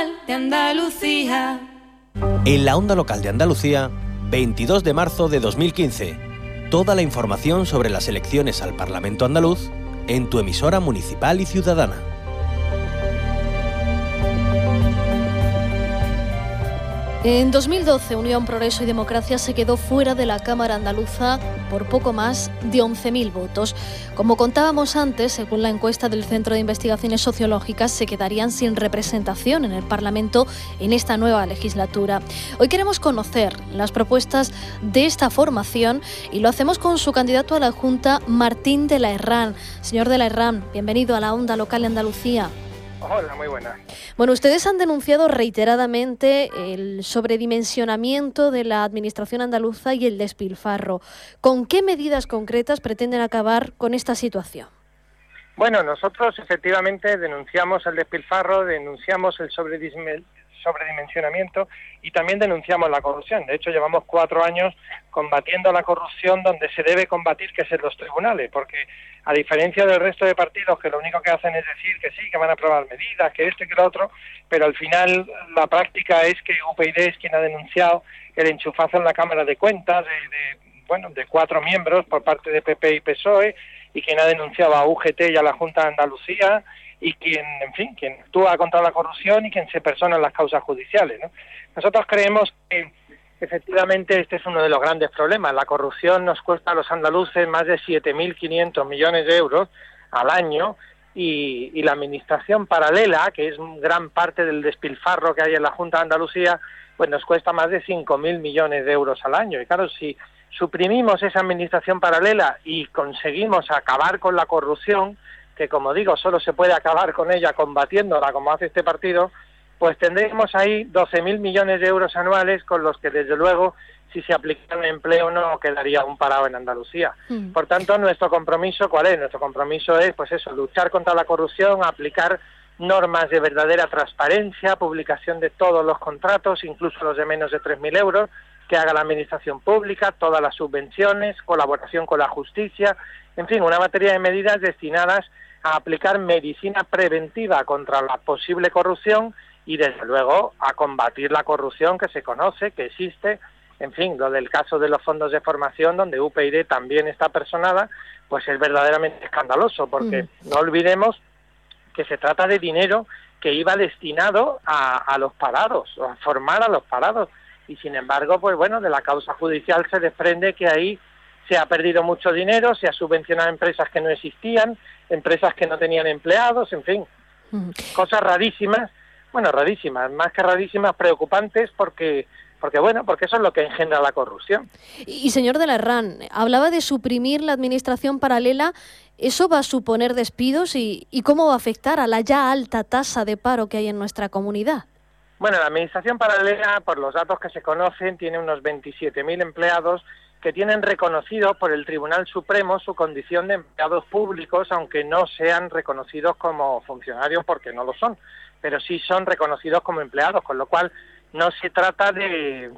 local de Andalucía. En la onda local de Andalucía, 22 de marzo de 2015. Toda la información sobre las elecciones al Parlamento andaluz en tu emisora municipal y ciudadana. En 2012, Unión, Progreso y Democracia se quedó fuera de la Cámara Andaluza por poco más de 11.000 votos. Como contábamos antes, según la encuesta del Centro de Investigaciones Sociológicas, se quedarían sin representación en el Parlamento en esta nueva legislatura. Hoy queremos conocer las propuestas de esta formación y lo hacemos con su candidato a la Junta, Martín de la Herrán. Señor de la Herrán, bienvenido a la onda local de Andalucía. Hola, muy buenas. Bueno, ustedes han denunciado reiteradamente el sobredimensionamiento de la administración andaluza y el despilfarro. ¿Con qué medidas concretas pretenden acabar con esta situación? Bueno, nosotros efectivamente denunciamos el despilfarro, denunciamos el sobredimensionamiento y también denunciamos la corrupción. De hecho, llevamos 4 años combatiendo la corrupción donde se debe combatir, que es en los tribunales, porque a diferencia del resto de partidos que lo único que hacen es decir que sí, que van a aprobar medidas, que esto y que lo otro, pero al final la práctica es que UPyD es quien ha denunciado el enchufazo en la Cámara de Cuentas de 4 miembros por parte de PP y PSOE, y quien ha denunciado a UGT y a la Junta de Andalucía, y quien actúa contra la corrupción y quien se persona en las causas judiciales, ¿no? Nosotros creemos que efectivamente este es uno de los grandes problemas. La corrupción nos cuesta a los andaluces más de 7.500 millones de euros al año, y la administración paralela, que es gran parte del despilfarro que hay en la Junta de Andalucía, pues nos cuesta más de 5.000 millones de euros al año. Y claro, si suprimimos esa administración paralela y conseguimos acabar con la corrupción, que como digo, solo se puede acabar con ella combatiéndola como hace este partido, pues tendremos ahí 12.000 millones de euros anuales con los que desde luego, si se aplicara empleo, no quedaría un parado en Andalucía. Por tanto, nuestro compromiso, ¿cuál es? Nuestro compromiso es, pues eso, luchar contra la corrupción, aplicar normas de verdadera transparencia, publicación de todos los contratos, incluso los de menos de 3.000 euros, que haga la administración pública, todas las subvenciones, colaboración con la justicia, en fin, una batería de medidas destinadas a aplicar medicina preventiva contra la posible corrupción y, desde luego, a combatir la corrupción que se conoce, que existe. En fin, lo del caso de los fondos de formación, donde UPyD también está personada, pues es verdaderamente escandaloso, porque no olvidemos que se trata de dinero que iba destinado a los parados, o a formar a los parados, y sin embargo, pues bueno, de la causa judicial se desprende que ahí se ha perdido mucho dinero, se ha subvencionado a empresas que no existían, empresas que no tenían empleados, en fin, cosas rarísimas, más que rarísimas, preocupantes, porque eso es lo que engendra la corrupción. Y señor de la Herrán, hablaba de suprimir la administración paralela. ¿Eso va a suponer despidos y cómo va a afectar a la ya alta tasa de paro que hay en nuestra comunidad? Bueno, la administración paralela, por los datos que se conocen, tiene unos 27.000 empleados que tienen reconocido por el Tribunal Supremo su condición de empleados públicos, aunque no sean reconocidos como funcionarios porque no lo son, pero sí son reconocidos como empleados, con lo cual no se trata de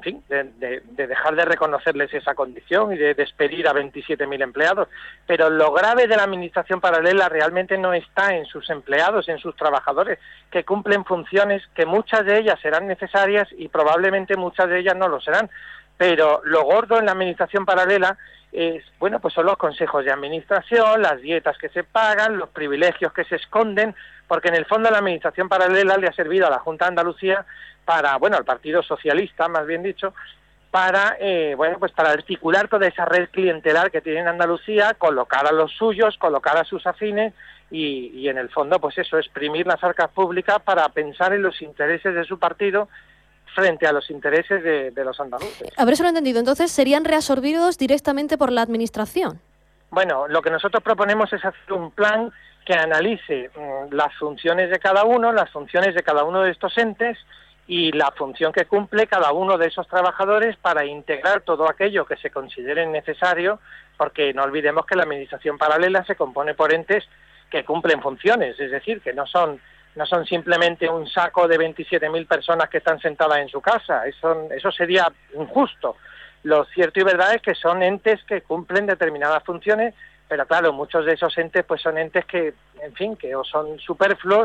dejar de reconocerles esa condición y de despedir a 27.000 empleados, pero lo grave de la administración paralela realmente no está en sus empleados, en sus trabajadores, que cumplen funciones que muchas de ellas serán necesarias y probablemente muchas de ellas no lo serán, pero lo gordo en la administración paralela pues son los consejos de administración, las dietas que se pagan, los privilegios que se esconden, porque en el fondo la administración paralela le ha servido a la Junta de Andalucía al Partido Socialista, más bien dicho, para articular toda esa red clientelar que tiene en Andalucía, colocar a los suyos, colocar a sus afines y en el fondo, pues eso, exprimir las arcas públicas para pensar en los intereses de su partido frente a los intereses de los andaluces. A ver si lo he entendido. Entonces, ¿serían reabsorbidos directamente por la administración? Bueno, lo que nosotros proponemos es hacer un plan que analice las funciones de cada uno, las funciones de cada uno de estos entes y la función que cumple cada uno de esos trabajadores para integrar todo aquello que se considere necesario, porque no olvidemos que la administración paralela se compone por entes que cumplen funciones, es decir, que no son simplemente un saco de 27.000 personas que están sentadas en su casa, eso sería injusto. Lo cierto y verdad es que son entes que cumplen determinadas funciones, pero claro, muchos de esos entes pues son entes que, en fin, que o son superfluos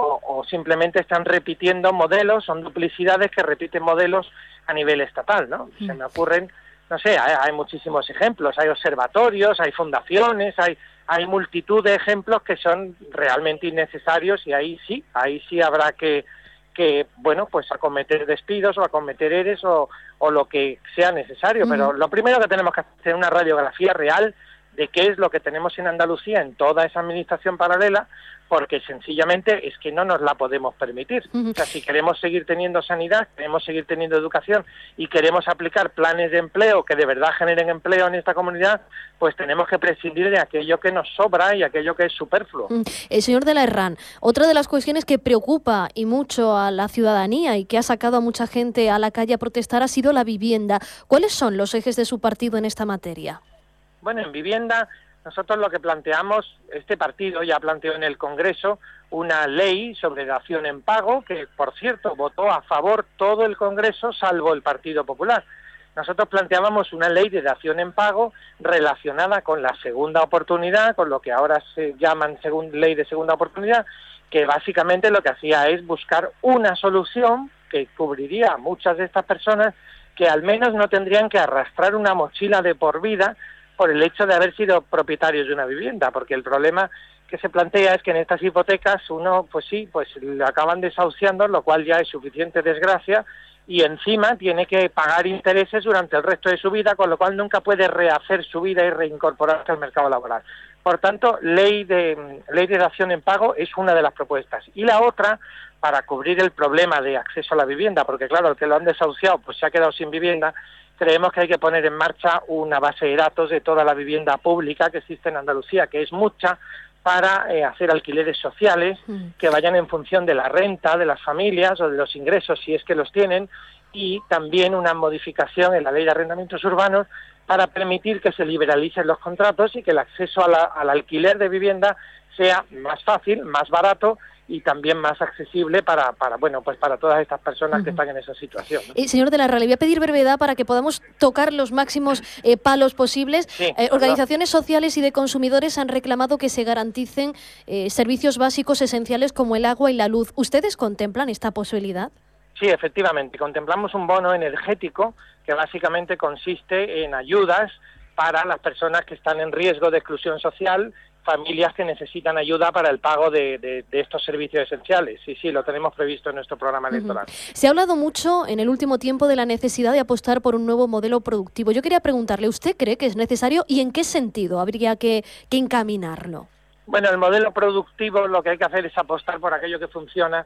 o simplemente están repitiendo modelos, son duplicidades que repiten modelos a nivel estatal, ¿no? Se me ocurren, no sé, hay muchísimos ejemplos, hay observatorios, hay fundaciones, hay multitud de ejemplos que son realmente innecesarios y ahí sí habrá que bueno, pues acometer despidos o acometer ERES o lo que sea necesario, pero lo primero que tenemos que hacer es una radiografía real de qué es lo que tenemos en Andalucía en toda esa administración paralela, porque sencillamente es que no nos la podemos permitir. O sea, si queremos seguir teniendo sanidad, queremos seguir teniendo educación y queremos aplicar planes de empleo que de verdad generen empleo en esta comunidad, pues tenemos que prescindir de aquello que nos sobra y aquello que es superfluo. Señor de la Herrán, otra de las cuestiones que preocupa y mucho a la ciudadanía y que ha sacado a mucha gente a la calle a protestar ha sido la vivienda. ¿Cuáles son los ejes de su partido en esta materia? Bueno, en vivienda nosotros lo que planteamos, este partido ya planteó en el Congreso una ley sobre dación en pago, que por cierto votó a favor todo el Congreso salvo el Partido Popular. Nosotros planteábamos una ley de dación en pago relacionada con la segunda oportunidad, con lo que ahora se llaman ley de segunda oportunidad, que básicamente lo que hacía es buscar una solución que cubriría a muchas de estas personas que al menos no tendrían que arrastrar una mochila de por vida por el hecho de haber sido propietarios de una vivienda, porque el problema que se plantea es que en estas hipotecas uno, pues le acaban desahuciando, lo cual ya es suficiente desgracia, y encima tiene que pagar intereses durante el resto de su vida, con lo cual nunca puede rehacer su vida y reincorporarse al mercado laboral. Por tanto, ley de dación en pago es una de las propuestas. Y la otra, para cubrir el problema de acceso a la vivienda, porque claro, el que lo han desahuciado pues se ha quedado sin vivienda, creemos que hay que poner en marcha una base de datos de toda la vivienda pública que existe en Andalucía, que es mucha, para hacer alquileres sociales que vayan en función de la renta de las familias o de los ingresos, si es que los tienen, y también una modificación en la ley de arrendamientos urbanos para permitir que se liberalicen los contratos y que el acceso al alquiler de vivienda sea más fácil, más barato y también más accesible para todas estas personas que están en esa situación, ¿no? Señor de la Herrán, le voy a pedir brevedad para que podamos tocar los máximos palos posibles. Sí, organizaciones sociales y de consumidores han reclamado que se garanticen servicios básicos esenciales como el agua y la luz. ¿Ustedes contemplan esta posibilidad? Sí, efectivamente. Contemplamos un bono energético que básicamente consiste en ayudas para las personas que están en riesgo de exclusión social, familias que necesitan ayuda para el pago de estos servicios esenciales. Sí, lo tenemos previsto en nuestro programa electoral. Se ha hablado mucho en el último tiempo de la necesidad de apostar por un nuevo modelo productivo. Yo quería preguntarle, ¿usted cree que es necesario y en qué sentido habría que encaminarlo? Bueno, el modelo productivo lo que hay que hacer es apostar por aquello que funciona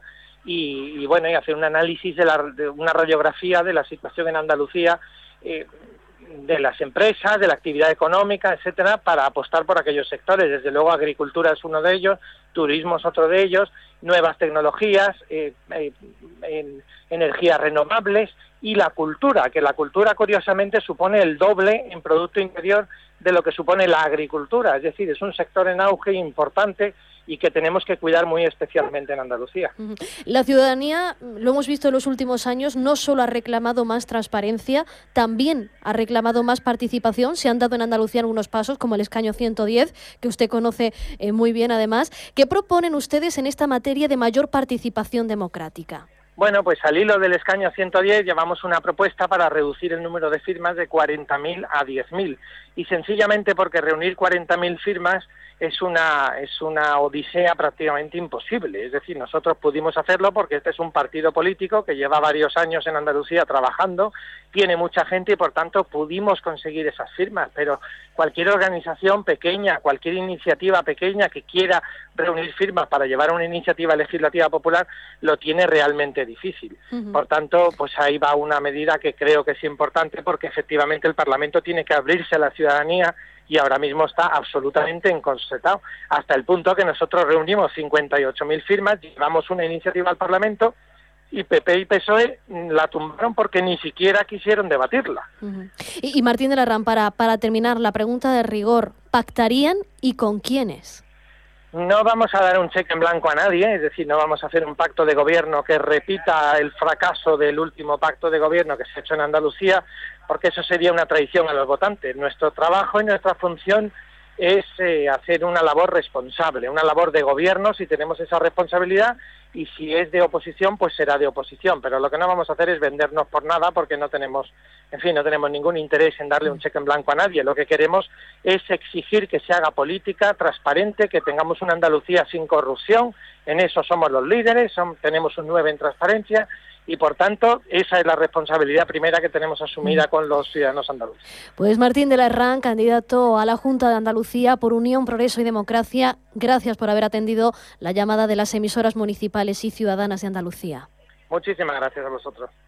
y hacer un análisis de una radiografía de la situación en Andalucía, de las empresas, de la actividad económica, etcétera, para apostar por aquellos sectores. Desde luego, agricultura es uno de ellos, turismo es otro de ellos, nuevas tecnologías, energías renovables y la cultura, que la cultura curiosamente supone el doble en Producto Interior de lo que supone la agricultura. Es decir, es un sector en auge importante y que tenemos que cuidar muy especialmente en Andalucía. La ciudadanía, lo hemos visto en los últimos años, no solo ha reclamado más transparencia, también ha reclamado más participación. Se han dado en Andalucía algunos pasos, como el escaño 110, que usted conoce muy bien además. ¿Qué proponen ustedes en esta materia de mayor participación democrática? Bueno, pues al hilo del escaño 110 llevamos una propuesta para reducir el número de firmas de 40.000 a 10.000 y sencillamente porque reunir 40.000 firmas es una odisea prácticamente imposible. Es decir, nosotros pudimos hacerlo porque este es un partido político que lleva varios años en Andalucía trabajando, tiene mucha gente y por tanto pudimos conseguir esas firmas, pero cualquier organización pequeña, cualquier iniciativa pequeña que quiera reunir firmas para llevar una iniciativa legislativa popular lo tiene realmente difícil. Por tanto, pues ahí va una medida que creo que es importante porque efectivamente el Parlamento tiene que abrirse a la ciudadanía y ahora mismo está absolutamente encorsetado, hasta el punto que nosotros reunimos 58.000 firmas, llevamos una iniciativa al Parlamento y PP y PSOE la tumbaron porque ni siquiera quisieron debatirla. Y Martín de la Herrán, para terminar, la pregunta de rigor, ¿pactarían y con quiénes? No vamos a dar un cheque en blanco a nadie, es decir, no vamos a hacer un pacto de gobierno que repita el fracaso del último pacto de gobierno que se ha hecho en Andalucía, porque eso sería una traición a los votantes. Nuestro trabajo y nuestra función es hacer una labor responsable, una labor de gobierno si tenemos esa responsabilidad, y si es de oposición, pues será de oposición, pero lo que no vamos a hacer es vendernos por nada, porque no tenemos ningún interés en darle un cheque en blanco a nadie. Lo que queremos es exigir que se haga política transparente, que tengamos una Andalucía sin corrupción, en eso somos los líderes, tenemos un 9 en transparencia, y por tanto esa es la responsabilidad primera que tenemos asumida con los ciudadanos andaluces. Pues Martín de la Herrán, candidato a la Junta de Andalucía por Unión, Progreso y Democracia, gracias por haber atendido la llamada de las emisoras municipales y ciudadanas de Andalucía. Muchísimas gracias a vosotros.